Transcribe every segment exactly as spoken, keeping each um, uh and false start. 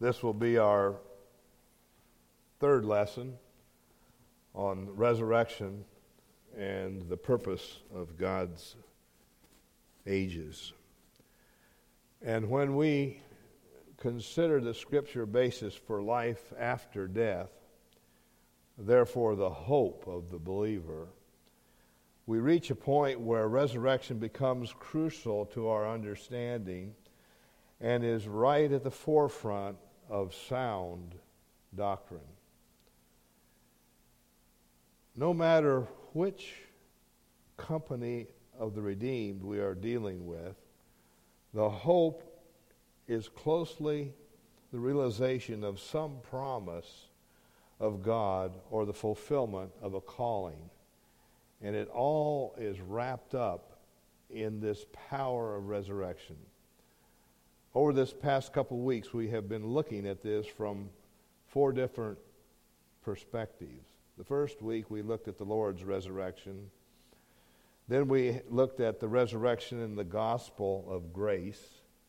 This will be our third lesson on resurrection and the purpose of God's ages. And when we consider the scripture basis for life after death, therefore the hope of the believer, we reach a point where resurrection becomes crucial to our understanding and is right at the forefront of sound doctrine. No matter which company of the redeemed we are dealing with, the hope is closely the realization of some promise of God or the fulfillment of a calling. And it all is wrapped up in this power of resurrection. Over this past couple of weeks, we have been looking at this from four different perspectives. The first week, we looked at the Lord's resurrection. Then we looked at the resurrection in the gospel of grace.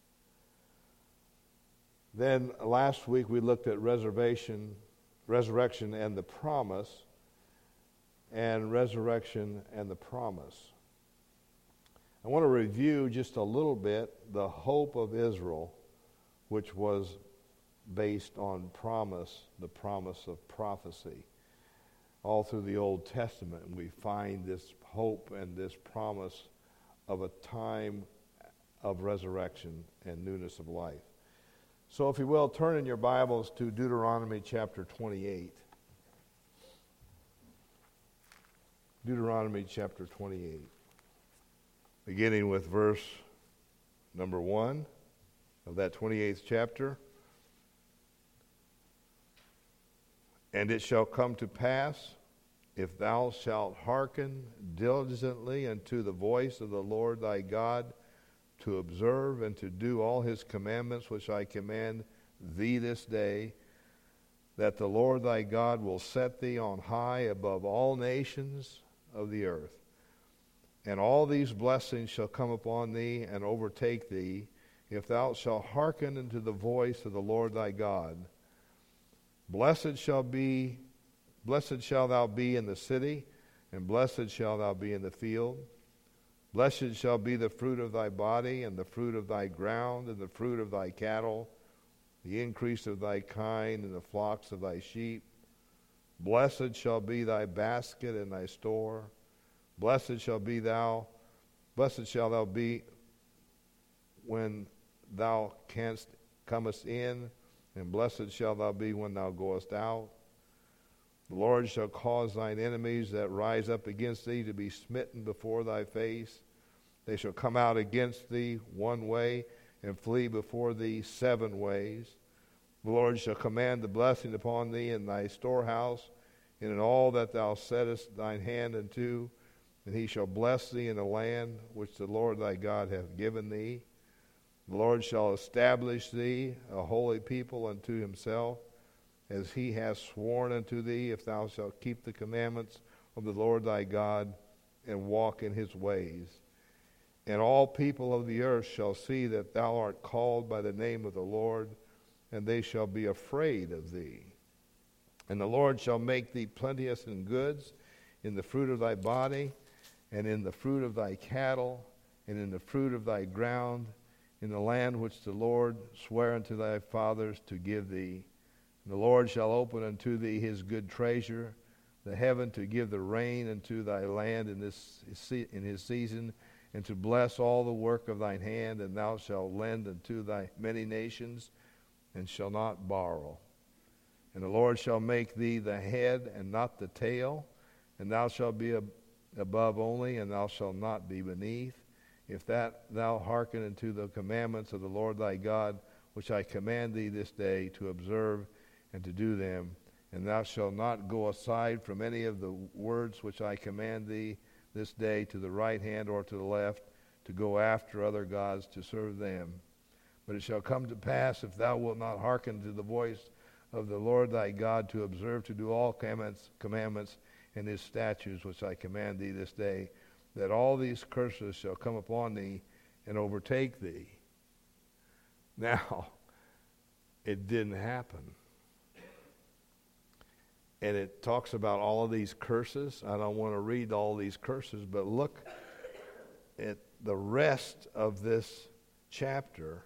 Then last week, we looked at resurrection, resurrection and the promise, and resurrection and the promise. I want to review just a little bit the hope of Israel, which was based on promise, the promise of prophecy. All through the Old Testament, we find this hope and this promise of a time of resurrection and newness of life. So if you will, turn in your Bibles to Deuteronomy chapter twenty-eight. Deuteronomy chapter twenty-eight. Beginning with verse number one of that twenty-eighth chapter. And it shall come to pass, if thou shalt hearken diligently unto the voice of the Lord thy God, to observe and to do all his commandments which I command thee this day, that the Lord thy God will set thee on high above all nations of the earth. And all these blessings shall come upon thee and overtake thee, if thou shalt hearken unto the voice of the Lord thy God. Blessed shall be, blessed shall thou be in the city, and blessed shall thou be in the field. Blessed shall be the fruit of thy body, and the fruit of thy ground, and the fruit of thy cattle, the increase of thy kind, and the flocks of thy sheep. Blessed shall be thy basket and thy store. Blessed shall be thou, blessed shall thou be when thou canst comest in, and blessed shall thou be when thou goest out. The Lord shall cause thine enemies that rise up against thee to be smitten before thy face. They shall come out against thee one way, and flee before thee seven ways. The Lord shall command the blessing upon thee in thy storehouse, and in all that thou settest thine hand unto, and he shall bless thee in the land which the Lord thy God hath given thee. The Lord shall establish thee a holy people unto himself, as he hath sworn unto thee, if thou shalt keep the commandments of the Lord thy God, and walk in his ways. And all people of the earth shall see that thou art called by the name of the Lord, and they shall be afraid of thee. And the Lord shall make thee plenteous in goods, in the fruit of thy body, and in the fruit of thy cattle, and in the fruit of thy ground, in the land which the Lord sware unto thy fathers to give thee. And the Lord shall open unto thee his good treasure, the heaven, to give the rain unto thy land in this in his season, and to bless all the work of thine hand. And thou shalt lend unto thy many nations, and shall not borrow. And the Lord shall make thee the head and not the tail, and thou shalt be ab- above only, and thou shalt not be beneath. If that thou hearken unto the commandments of the Lord thy God, which I command thee this day, to observe and to do them, and thou shalt not go aside from any of the words which I command thee this day, to the right hand or to the left, to go after other gods to serve them. But it shall come to pass, if thou wilt not hearken to the voice of the Lord thy God, to observe to do all commandments, commandments and his statutes which I command thee this day, that all these curses shall come upon thee and overtake thee. Now, it didn't happen. And it talks about all of these curses. I don't want to read all these curses, but look at the rest of this chapter.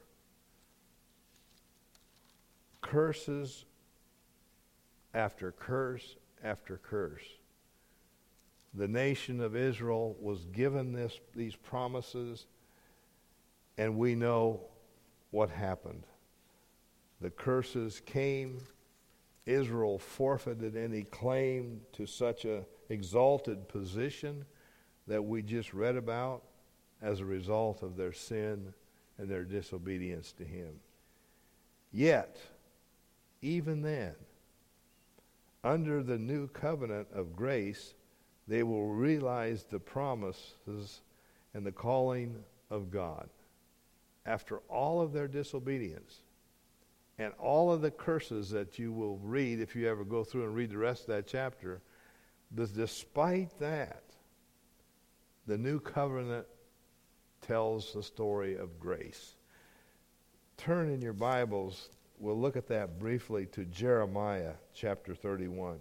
Curses after curse after curse. The nation of Israel was given this, these promises, and we know what happened. The curses came. Israel forfeited any claim to such a exalted position that we just read about as a result of their sin and their disobedience to him. Yet, even then, under the new covenant of grace, they will realize the promises and the calling of God. After all of their disobedience and all of the curses that you will read if you ever go through and read the rest of that chapter, despite that, the new covenant tells the story of grace. Turn in your Bibles, we'll look at that briefly, to Jeremiah chapter thirty-one.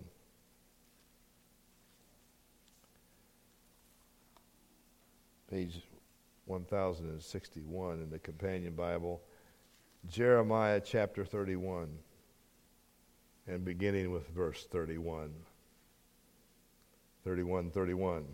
Page one thousand sixty-one in the Companion Bible. Jeremiah chapter thirty-one, and beginning with verse thirty-one. thirty-one, thirty-one.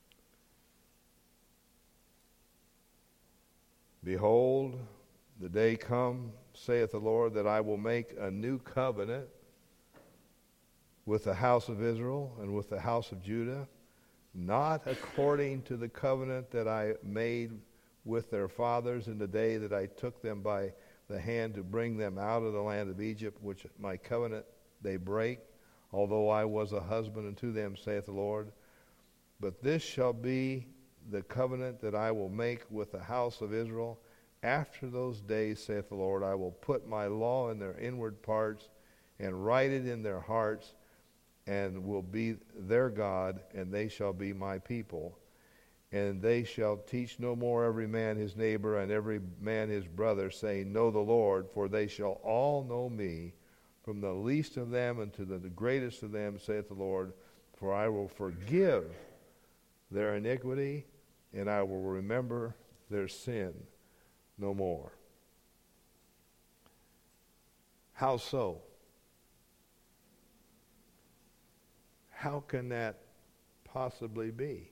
Behold, the day come, saith the Lord, that I will make a new covenant with the house of Israel and with the house of Judah, not according to the covenant that I made with their fathers in the day that I took them by the hand to bring them out of the land of Egypt, which my covenant they break, although I was a husband unto them, saith the Lord. But this shall be the covenant that I will make with the house of Israel. After those days, saith the Lord, I will put my law in their inward parts and write it in their hearts, and will be their God, and they shall be my people. And they shall teach no more every man his neighbor and every man his brother, saying, Know the Lord, for they shall all know me, from the least of them unto the greatest of them, saith the Lord. For I will forgive their iniquity, and I will remember their sin no more. How so? How can that possibly be?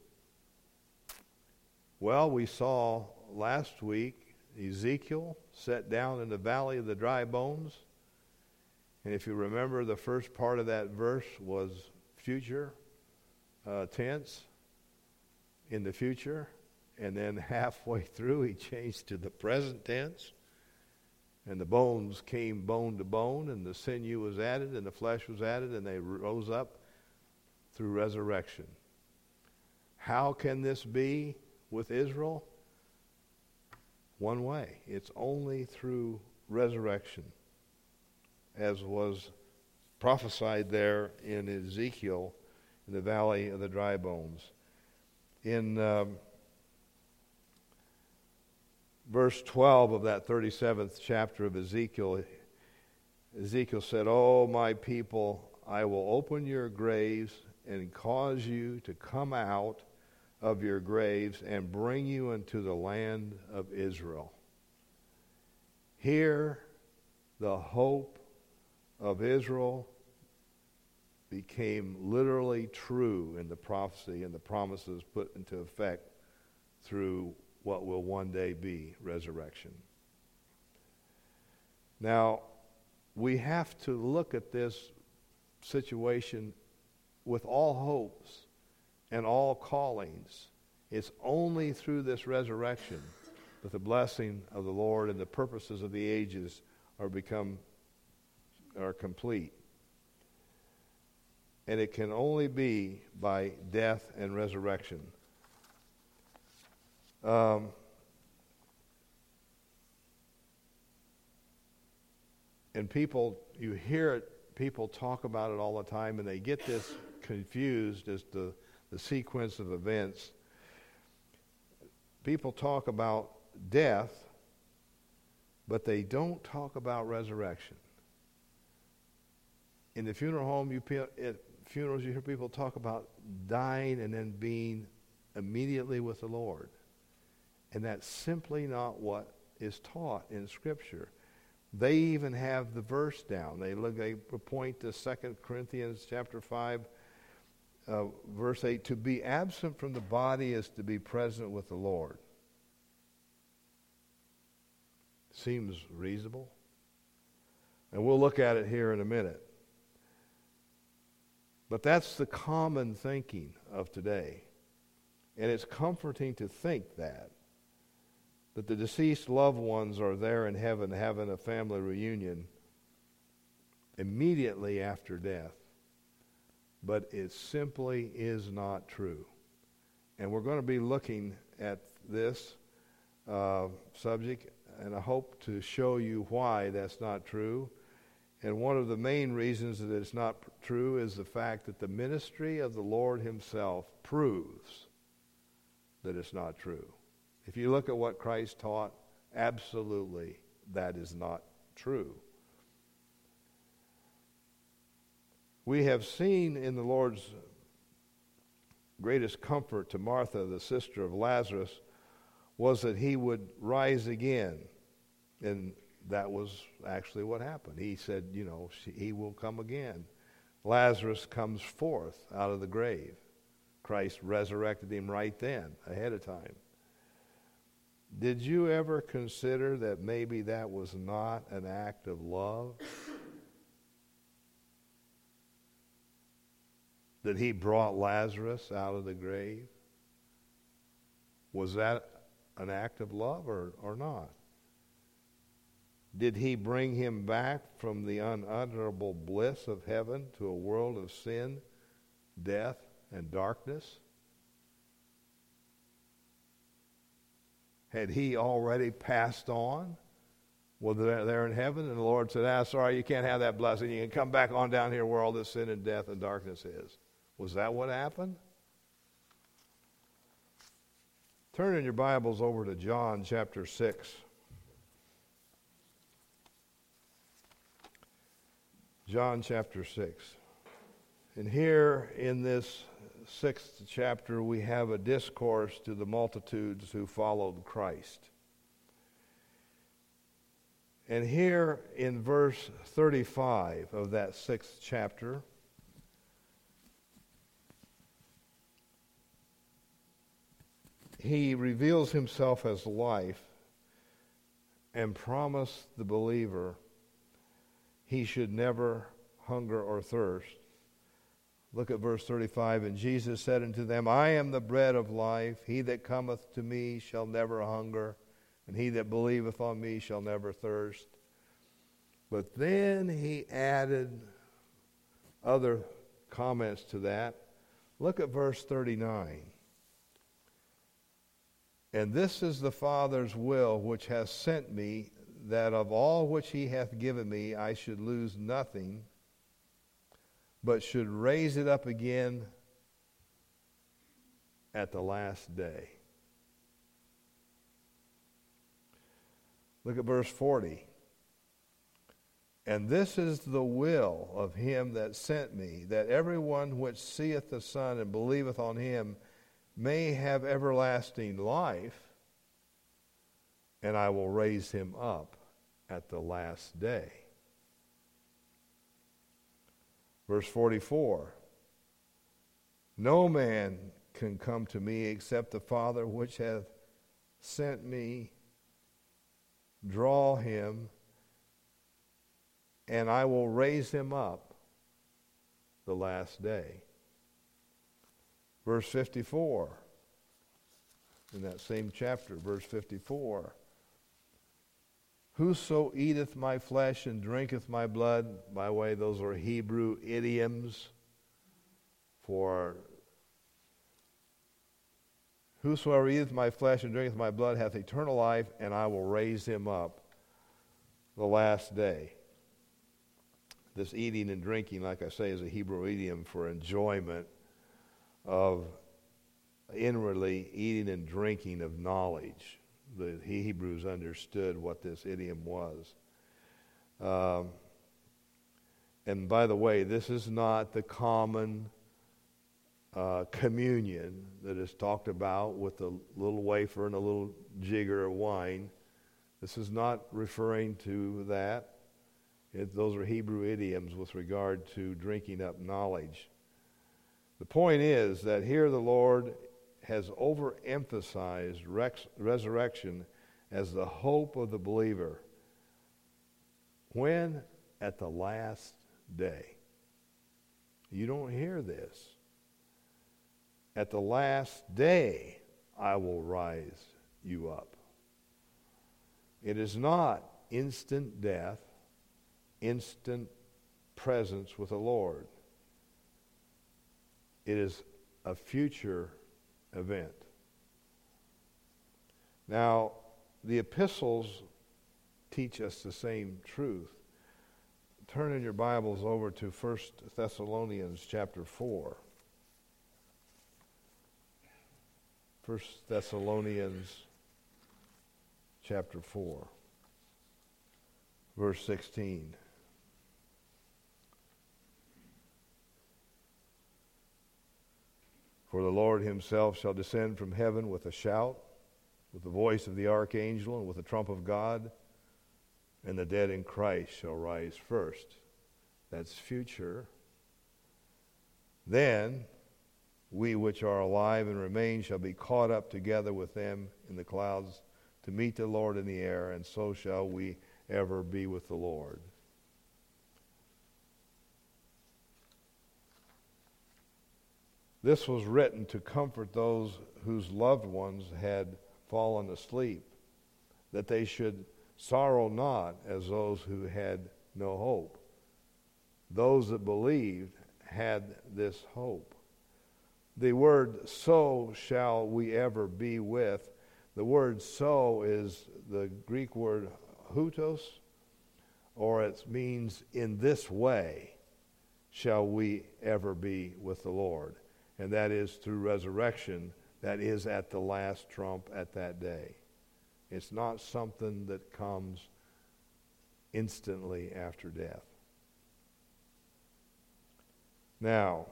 Well, we saw last week Ezekiel set down in the valley of the dry bones. And if you remember, the first part of that verse was future uh, tense, in the future. And then halfway through, he changed to the present tense. And the bones came bone to bone, and the sinew was added, and the flesh was added, and they rose up through resurrection. How can this be with Israel? One way. It's only through resurrection, as was prophesied there in Ezekiel in the valley of the dry bones. In um, verse twelve of that thirty-seventh chapter of Ezekiel, Ezekiel said, O my people, I will open your graves and cause you to come out of your graves and bring you into the land of Israel. Here, the hope of Israel became literally true in the prophecy and the promises put into effect through what will one day be resurrection. Now, we have to look at this situation with all hopes and all callings. It's only through this resurrection that the blessing of the Lord and the purposes of the ages are become are complete. And it can only be by death and resurrection. Um, and people, you hear it, people talk about it all the time, and they get this confused as to the sequence of events. People talk about death, but they don't talk about resurrection. In the funeral home, you pe- at funerals, you hear people talk about dying and then being immediately with the Lord. And that's simply not what is taught in Scripture. They even have the verse down. They look. They point to Second Corinthians chapter five, uh, verse eight. To be absent from the body is to be present with the Lord. Seems reasonable. And we'll look at it here in a minute. But that's the common thinking of today. And it's comforting to think that. That the deceased loved ones are there in heaven having a family reunion immediately after death. But it simply is not true. And we're going to be looking at this uh, subject, and I hope to show you why that's not true. And one of the main reasons that it's not pr- true is the fact that the ministry of the Lord himself proves that it's not true. If you look at what Christ taught, absolutely that is not true. We have seen in the Lord's greatest comfort to Martha, the sister of Lazarus, was that he would rise again. And that was actually what happened. He said, you know, he will come again. Lazarus comes forth out of the grave. Christ resurrected him right then, ahead of time. Did you ever consider that maybe that was not an act of love? That he brought Lazarus out of the grave? Was that an act of love or, or not? Did he bring him back from the unutterable bliss of heaven to a world of sin, death, and darkness? Had he already passed on? Was there there in heaven? And the Lord said, ah, sorry, you can't have that blessing. You can come back on down here where all this sin and death and darkness is. Was that what happened? Turn in your Bibles over to John chapter six. John chapter six. And here in this sixth chapter, we have a discourse to the multitudes who followed Christ. And here in verse thirty-five of that sixth chapter, he reveals himself as life and promised the believer he should never hunger or thirst. Look at verse thirty-five. And Jesus said unto them, I am the bread of life. He that cometh to me shall never hunger, and he that believeth on me shall never thirst. But then he added other comments to that. Look at verse thirty-nine. And this is the Father's will which hath sent me, that of all which he hath given me I should lose nothing, but should raise it up again at the last day. Look at verse forty. And this is the will of him that sent me, that everyone which seeth the Son and believeth on him may have everlasting life, and I will raise him up at the last day. Verse forty-four. No man can come to me except the Father which hath sent me draw him, and I will raise him up the last day. Verse fifty-four, in that same chapter, verse fifty-four. Whoso eateth my flesh and drinketh my blood, by the way, those are Hebrew idioms for whosoever eateth my flesh and drinketh my blood hath eternal life, and I will raise him up the last day. This eating and drinking, like I say, is a Hebrew idiom for enjoyment of inwardly eating and drinking of knowledge. The Hebrews understood what this idiom was. Um, And by the way, this is not the common uh, communion that is talked about with a little wafer and a little jigger of wine. This is not referring to that. It, those are Hebrew idioms with regard to drinking up knowledge. The point is that here the Lord has overemphasized rex, resurrection as the hope of the believer. When? At the last day. You don't hear this. At the last day, I will rise you up. It is not instant death, instant presence with the Lord. It is a future event. Now, the epistles teach us the same truth. Turn in your Bibles over to First Thessalonians chapter four. First Thessalonians chapter four, verse sixteen. For the Lord himself shall descend from heaven with a shout, with the voice of the archangel, and with the trump of God, and the dead in Christ shall rise first. That's future. Then we which are alive and remain shall be caught up together with them in the clouds to meet the Lord in the air, and so shall we ever be with the Lord. This was written to comfort those whose loved ones had fallen asleep, that they should sorrow not as those who had no hope. Those that believed had this hope. The word so shall we ever be with, the word so is the Greek word hutos, or it means in this way shall we ever be with the Lord. And that is through resurrection. That is at the last trump at that day. It's not something that comes instantly after death. Now,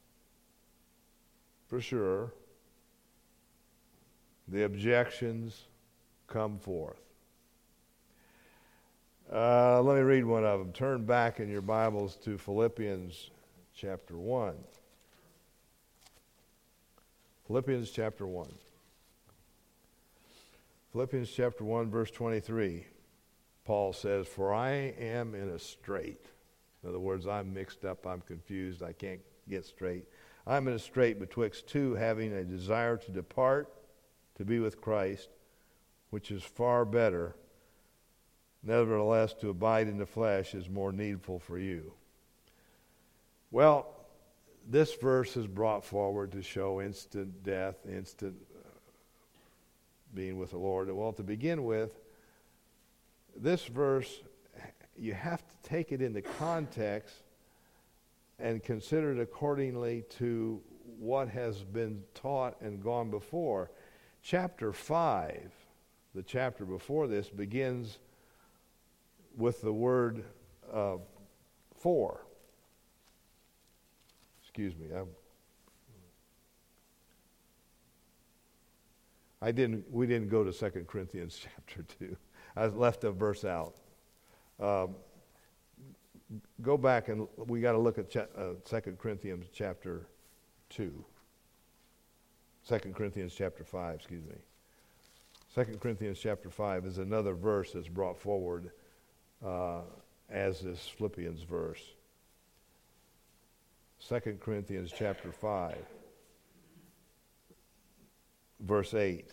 for sure, the objections come forth. Uh, let me read one of them. Turn back in your Bibles to Philippians chapter one. Philippians chapter one. Philippians chapter one, verse twenty-three. Paul says, "For I am in a strait." In other words, I'm mixed up, I'm confused, I can't get straight. "I'm in a strait betwixt two, having a desire to depart, to be with Christ, which is far better. Nevertheless, to abide in the flesh is more needful for you." Well, this verse is brought forward to show instant death, instant uh, being with the Lord. Well, to begin with, this verse, you have to take it into context and consider it accordingly to what has been taught and gone before. Chapter five, the chapter before this, begins with the word uh, for. Excuse me. I, I didn't. We didn't go to Second Corinthians chapter two. I left a verse out. Um, go back and we got to look at cha- uh, Second Corinthians chapter two. Second Corinthians chapter five. Excuse me. Second Corinthians chapter five is another verse that's brought forward uh, as this Philippians verse. Second Corinthians chapter five, verse eight.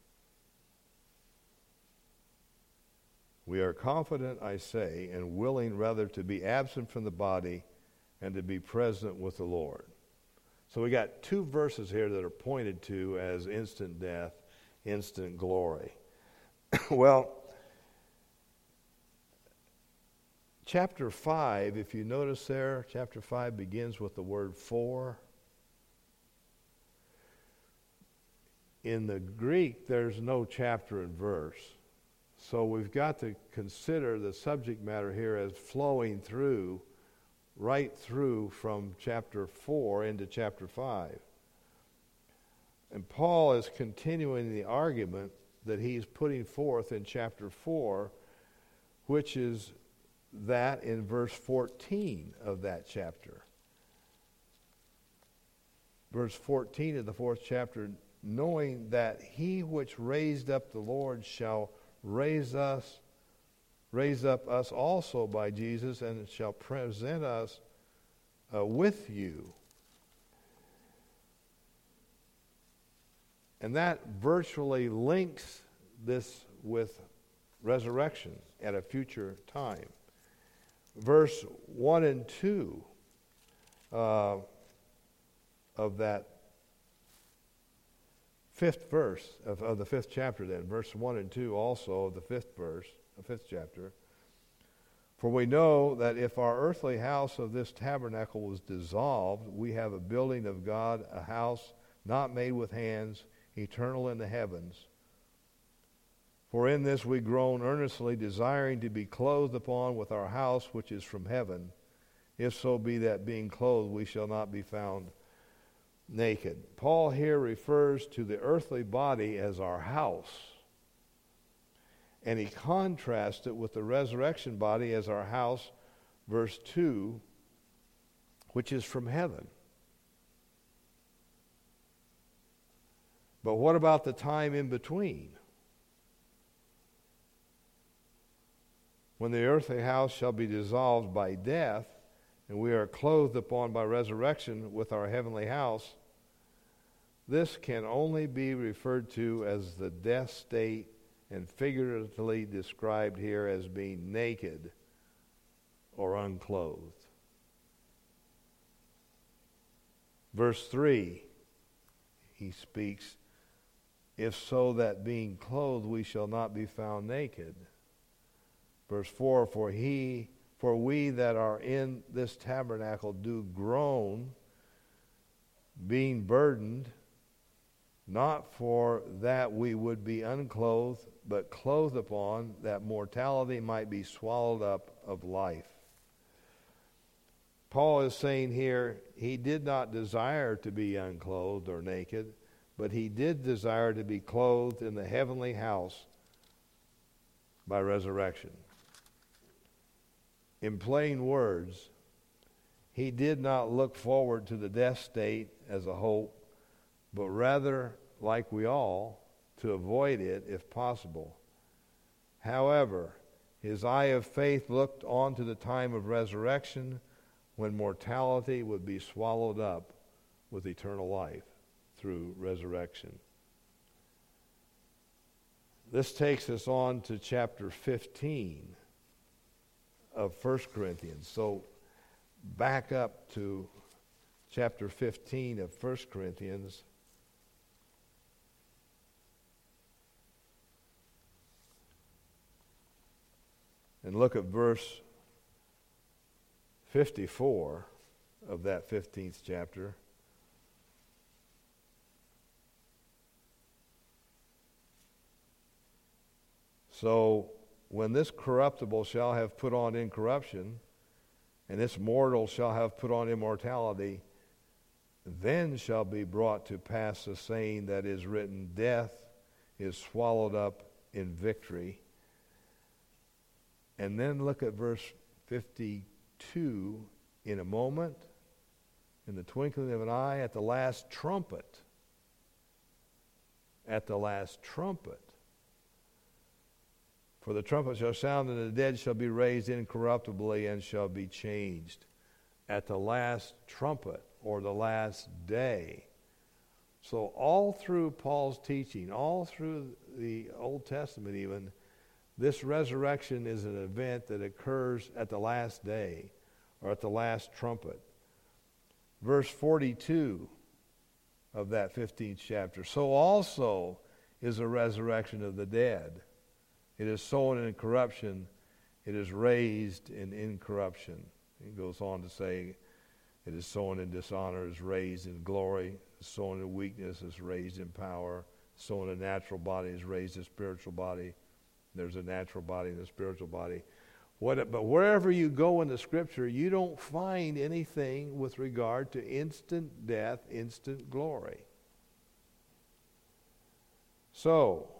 "We are confident, I say, and willing rather to be absent from the body and to be present with the Lord." So we got two verses here that are pointed to as instant death, instant glory. Well, chapter five, if you notice there, chapter five begins with the word for. In the Greek, there's no chapter and verse. So we've got to consider the subject matter here as flowing through right through from chapter four into chapter five. And Paul is continuing the argument that he's putting forth in chapter four, which is that in verse fourteen of that chapter. Verse fourteen of the fourth chapter, knowing that he which raised up the Lord shall raise us, raise up us also by Jesus, and shall present us uh, with you. And that virtually links this with resurrection at a future time. Verse one and two uh, of that fifth verse of, of the fifth chapter then, verse one and two also of the fifth verse, the fifth chapter. For we know that if our earthly house of this tabernacle was dissolved, we have a building of God, a house not made with hands, eternal in the heavens. For in this we groan earnestly, desiring to be clothed upon with our house which is from heaven, if so be that being clothed we shall not be found naked. Paul here refers to the earthly body as our house, and he contrasts it with the resurrection body as our house, verse two, which is from heaven. But what about the time in between? When the earthly house shall be dissolved by death, and we are clothed upon by resurrection with our heavenly house, this can only be referred to as the death state, and figuratively described here as being naked or unclothed. Verse three, he speaks, if so that being clothed we shall not be found naked. Verse four, for he, for we that are in this tabernacle do groan, being burdened, not for that we would be unclothed, but clothed upon, that mortality might be swallowed up of life. Paul is saying here, he did not desire to be unclothed or naked, but he did desire to be clothed in the heavenly house by resurrection. In plain words, he did not look forward to the death state as a hope, but rather, like we all, to avoid it if possible. However, his eye of faith looked on to the time of resurrection, when mortality would be swallowed up with eternal life through resurrection. This takes us on to chapter fifteen of First Corinthians. So back up to chapter fifteen of First Corinthians. And look at verse fifty-four of that fifteenth chapter. So, when this corruptible shall have put on incorruption, and this mortal shall have put on immortality, then shall be brought to pass the saying that is written, death is swallowed up in victory. And then look at verse fifty-two. In a moment, in the twinkling of an eye, at the last trumpet. At the last trumpet. For the trumpet shall sound, and the dead shall be raised incorruptibly and shall be changed. At the last trumpet, or the last day. So all through Paul's teaching, all through the Old Testament even, this resurrection is an event that occurs at the last day, or at the last trumpet. Verse forty-two of that fifteenth chapter. So also is a resurrection of the dead. It is sown in corruption, it is raised in incorruption. He goes on to say, it is sown in dishonor, is raised in glory. Sown in weakness, is raised in power. Sown in a natural body, is raised in a spiritual body. There's a natural body and a spiritual body. What, but wherever you go in the Scripture, you don't find anything with regard to instant death, instant glory. So,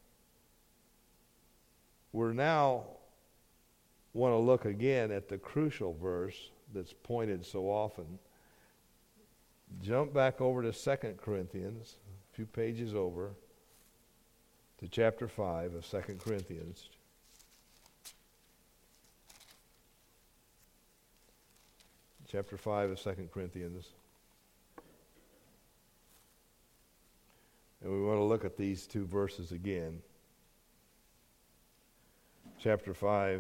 we're now want to look again at the crucial verse that's pointed so often. Jump back over to Second Corinthians, a few pages over, to chapter five of Second Corinthians. Chapter five of Second Corinthians. And we want to look at these two verses again. Chapter five,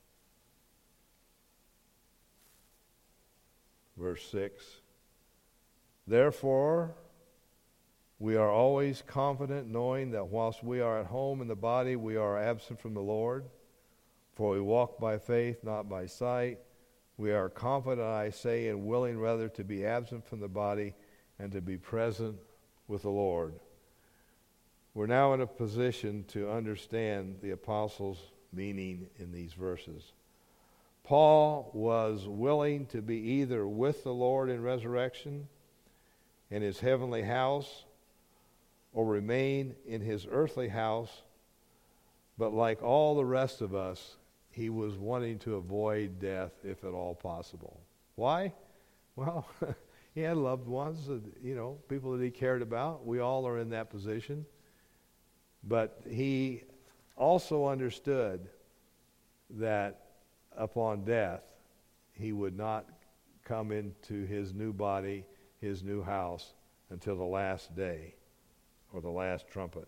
verse six. Therefore, we are always confident, knowing that whilst we are at home in the body, we are absent from the Lord. For we walk by faith, not by sight. We are confident, I say, and willing rather to be absent from the body and to be present with the Lord. We're now in a position to understand the apostles' meaning in these verses. Paul was willing to be either with the Lord in resurrection in his heavenly house or remain in his earthly house, but like all the rest of us, he was wanting to avoid death if at all possible. Why? Well, he had loved ones, that, you know, people that he cared about. We all are in that position. But he also understood that upon death, he would not come into his new body, his new house, until the last day or the last trumpet.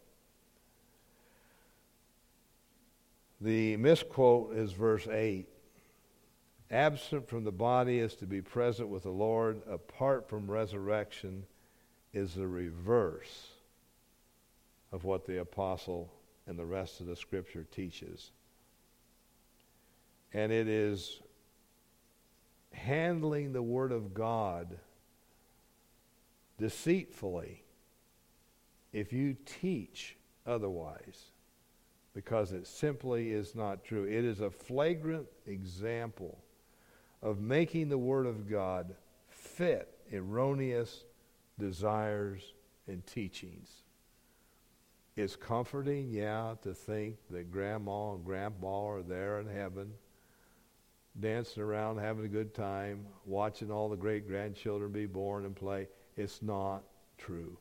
The misquote is verse eight. Absent from the body is to be present with the Lord. Apart from resurrection is the reverse of what the apostle and the rest of the Scripture teaches. And it is handling the Word of God deceitfully if you teach otherwise, because it simply is not true. It is a flagrant example of making the Word of God fit erroneous desires and teachings. It's comforting, yeah, to think that grandma and grandpa are there in heaven, dancing around, having a good time, watching all the great-grandchildren be born and play. It's not true.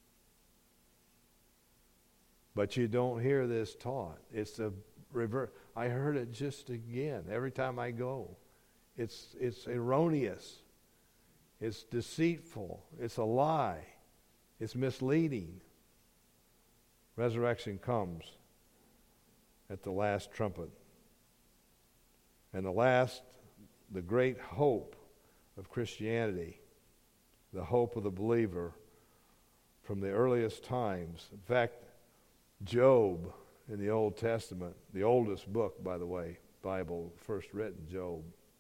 But you don't hear this taught. It's a reverse. I heard it just again every time I go. It's it's erroneous. It's deceitful. It's a lie. It's misleading. Resurrection comes at the last trumpet. And the last, the great hope of Christianity, the hope of the believer from the earliest times. In fact, Job in the Old Testament, the oldest book, by the way, Bible, first written, Job.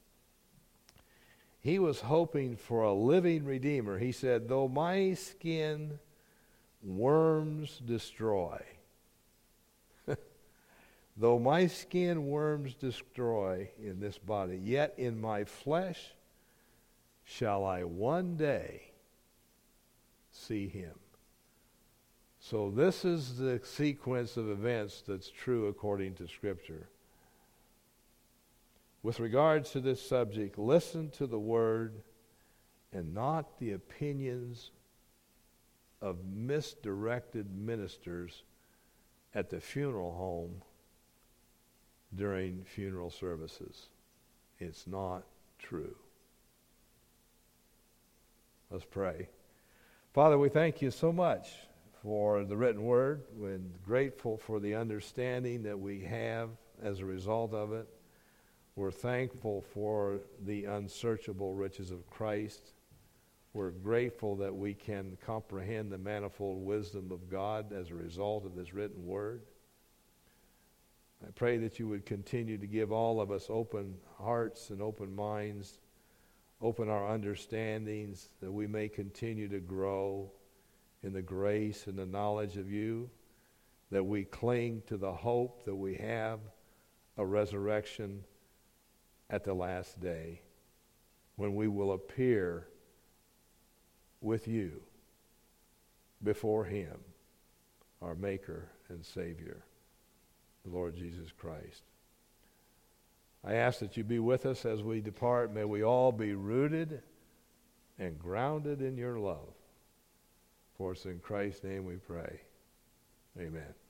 He was hoping for a living Redeemer. He said, though my skin worms destroy, though my skin worms destroy in this body, yet in my flesh shall I one day see him. So this is the sequence of events that's true according to Scripture. With regards to this subject, listen to the Word and not the opinions of misdirected ministers at the funeral home during funeral services. It's not true. Let's pray. Father, we thank you so much for the written word. We're grateful for the understanding that we have as a result of it. We're thankful for the unsearchable riches of Christ. We're grateful that we can comprehend the manifold wisdom of God as a result of this written word. I pray that you would continue to give all of us open hearts and open minds, open our understandings, that we may continue to grow in the grace and the knowledge of you, that we cling to the hope that we have, a resurrection at the last day, when we will appear with you before him, our Maker and Savior, the Lord Jesus Christ. I ask that you be with us as we depart. May we all be rooted and grounded in your love. For it's in Christ's name we pray. Amen.